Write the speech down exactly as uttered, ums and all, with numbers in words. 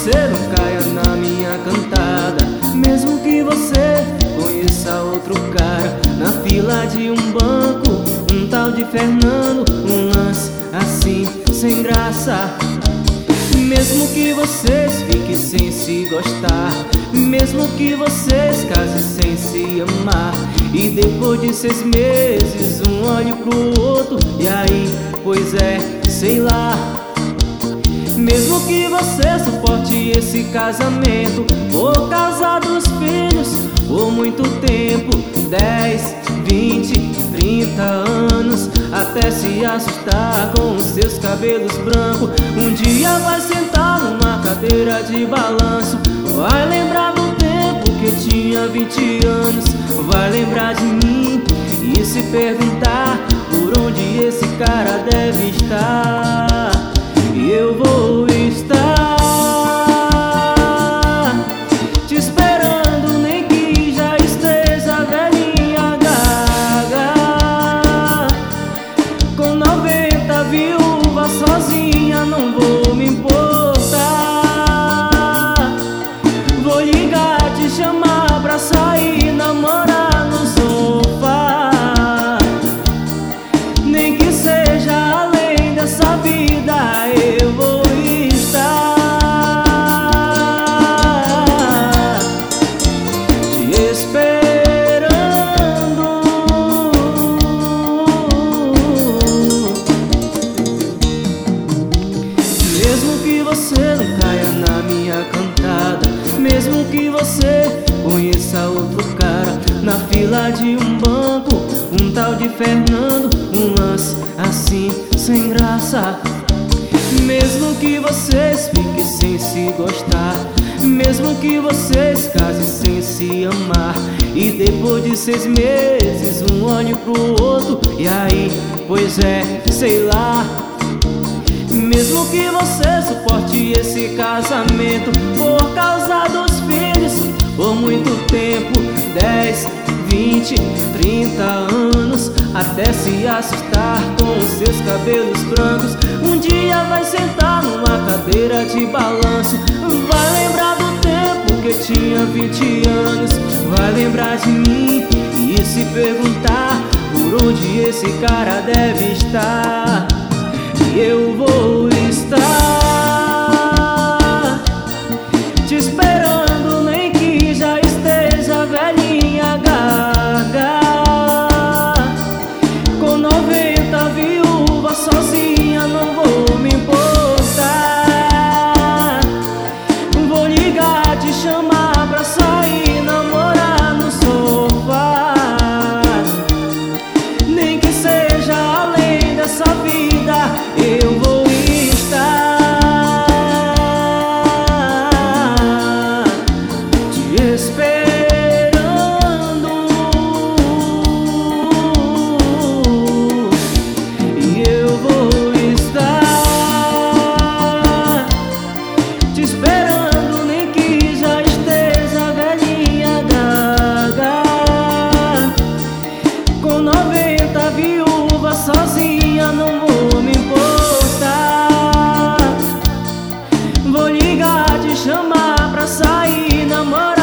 você não caia na minha cantada, mesmo que você conheça outro cara na fila de um banco, um tal de Fernando, um lance assim sem graça. Mesmo que vocês fiquem sem se gostar, mesmo que vocês casem sem se amar, e depois de seis meses um olhe pro outro, e aí, pois é, sei lá. Mesmo que você suporte esse casamento, por causa dos filhos, por muito tempo, dez, vinte, trinta anos, até se assustar com os seus cabelos brancos. Um dia vai sentar numa cadeira de balanço, vai lembrar do tempo que tinha vinte anos, vai lembrar de mim e se perguntar por onde esse cara deve estar. E eu vou estar te esperando, nem que já esteja velhinha gaga, com noventa viúva sozinha, não vou me importar. Vou ligar, te chamar pra sair, namorar no sofá, nem que seja além dessa vida. Eu vou estar te esperando, mesmo que você não caia na minha cantada, mesmo que você conheça outro cara na fila de um banco, um tal de Fernando, um lance assim sem graça. Mesmo que vocês fiquem sem se gostar, mesmo que vocês casem sem se amar, e depois de seis meses um olhe pro outro, e aí, pois é, sei lá. Mesmo que você suporte esse casamento, por causa dos filhos, por muito tempo, dez, vinte, trinta anos, até se assustar com os seus cabelos brancos. Um dia vai sentar numa cadeira de balanço, vai lembrar do tempo que tinha vinte anos, vai lembrar de mim e se perguntar por onde esse cara deve estar. E eu vou estar te esperando, nem que já esteja velhinha gaga, com noventa viúvas sozinha, não vou me importar. Vou ligar, te chamar pra sair, namorar no sofá, nem que seja além dessa vida. Eu vou estar te esperando, e eu vou estar te esperando, nem que já esteja velhinha gaga, com noventa viúvas sozinha, não vou me importar. Vou ligar, te chamar pra sair, namorar.